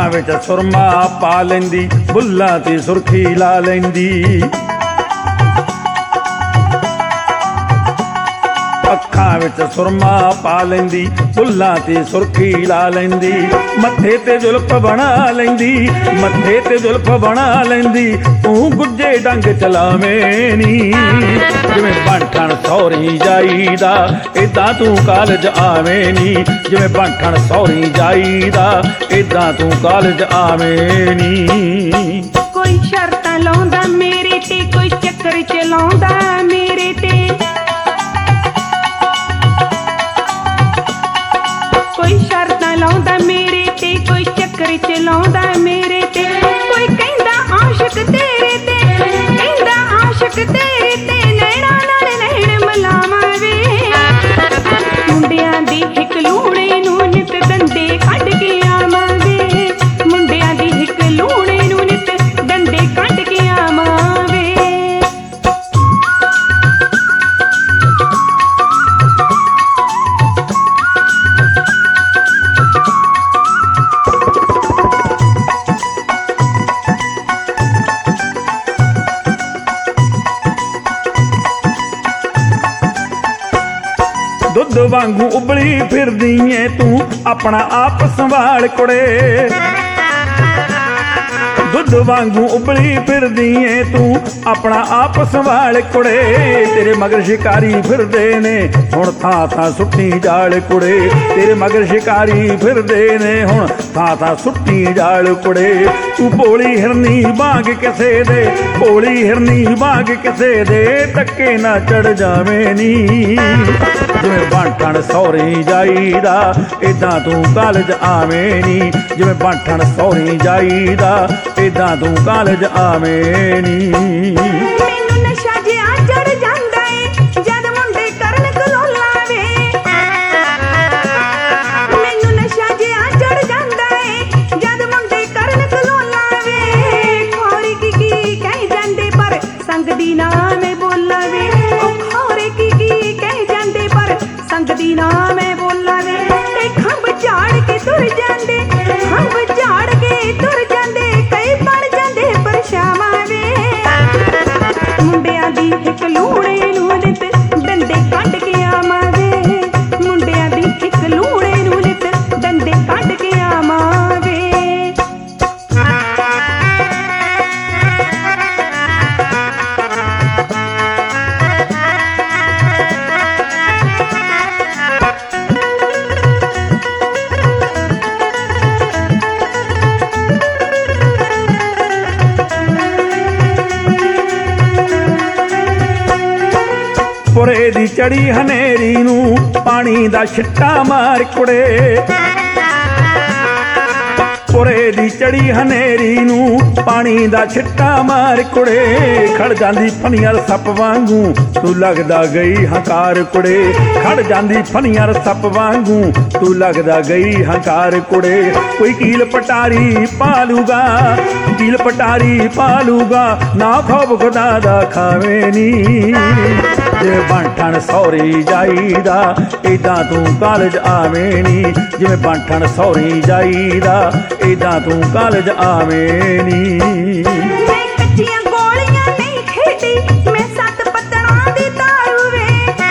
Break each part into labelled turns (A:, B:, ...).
A: विच सुरमा पा लैंदी, बुल्लां ते सुर्खी ला लैंदी। अखां विच सुरमा पा लैंदी, बुल्लां ते सुर्खी ला लैंदी। मथे ते जुल्फ बना लैंदी, मथे ते जुल्फ बना लैंदी। तू गुज्जे डंग चलावें नी, जिवें बांठण सौरी जाईदा, इदां तू कॉलेज आवें नी। जिवें बांठण सौरी जाईदा, इदां तू कॉलेज आवें नी।
B: कोई शर्तां लाउंदा मेरे ते, कोई चक्कर चलाउंदा मेरे ते। कोई शर्तां लाउंदा मेरे ते, कोई चक्कर चलाउंदा मेरे ते। कोई कहंदा आशिक तेरे ते, कहंदा आशिक तेरे ते। नैणा नाल नैण मिलावां वे, मुंडियां दी हिक लूणे नूं नित दंदे कढ के आवां वे। मुंडियां दी हिक लूणे नूं नित दंदे कढ के आवां वे।
A: दुध वांगू उबली फिरदी ऐ तू, अपना आप संभाल कुड़े। दुध वांगू उबली फिरदी ऐ तू, अपना आप संभाल कुड़े। तेरे मगर शिकारी फिरदे ने, हुण थां थां सुट्टी जाल कुड़े। तेरे मगर शिकारी फिरदे ने, हुण थां थां सुट्टी जाल कुड़े। तू भोली हिरनी बांग किसे दे, भोली हिरनी बांग किसे दे। टक्के ना चढ़ जावें नी, जिवें बांठण सौरी जाईदा, इदां तू कॉलेज आवें नी। जिवें बांठण सौरी जाईदा, इदां तू कॉलेज आवें नी।
B: मैनू नशा जिहा चढ़ जांदा ए, जद मुंडे करन कलोला वे। मैनू नशा जिहा चढ़ जांदा ए, जद मुंडे करन कलोला वे। खौरे की कह जांदे पर संग दी ना मैं बोला वे। ओ खौरे की कह जांदे पर संग दी ना मैं बोला वे। ते खंभ झाड़ के तुर जांदे, खंभ झाड़ के तुर जांदे। कई बन जांदे परछावां वे, मुंडियां दी हिक लूणे नूं नित दंदे कढ के आवां वे। मुंडियां दी हिक लूणे नूं नित दंदे कढ के आवां वे।
A: पुरे दी चढ़ी हनेरी नूं पानी दा छिट्टा मार कुड़े। पुरे दी चढ़ी हनेरी नूं पानी दा छिट्टा मार कुड़े। खड़ जांदी फनियार सप वांगू, तू लगदा गई हंकार कुड़े। खड़ जांदी फनियार सप वांगू, तू लगदा गई हंकार कुड़े। कोई कील पटारी पालूगा, कील पटारी पालूगा। ना खौफ खुदा दा खावें नी, जिवें बांठण सौरी जाईदा, इदां तू कॉलेज आवें नी। जिवें बांठण सौरी जाईदा, इदां तू कॉलेज आवें नी।
B: मैं कच्चियां गोलियां नहीं खेडी, मैं सत पत्तणां दी दारू वे।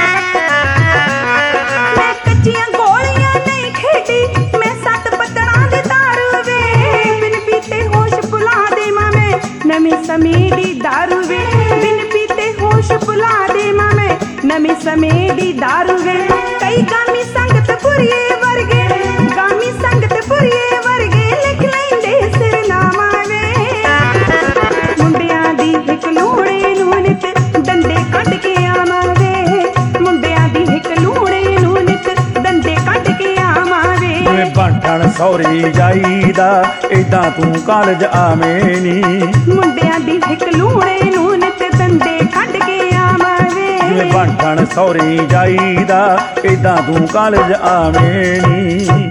B: मैं कच्चियां गोलियां नहीं खेडी, मैं सत पत्तणां दी दारू वे। बिन पीते होश भुला देवां मैं नवें समय दी दारू वे। बिन पीते होश भुला देवां मैं नवें समय दी दारू वे। कई गामी संगत पुरिए वर्गे, गामी संगत पुरिए वर्गे। लिख लैंदे सिरनामा वे, मुंडियां दी हिक लूणे नूं नित दंदे कढ के आवां वे। मुंडियां दी हिक लूणे नूं नित दंदे कढ के आवां वे।
A: जिवें बांठण सौरी जाईदा, इदां तू कॉलेज आवें नी।
B: मुंडियां दी हिक लूणे नूं नित दंदे कढ के आवां वे।
A: जिवें बांठण सौरी जाईदा, इदां तू कॉलेज आवें नी।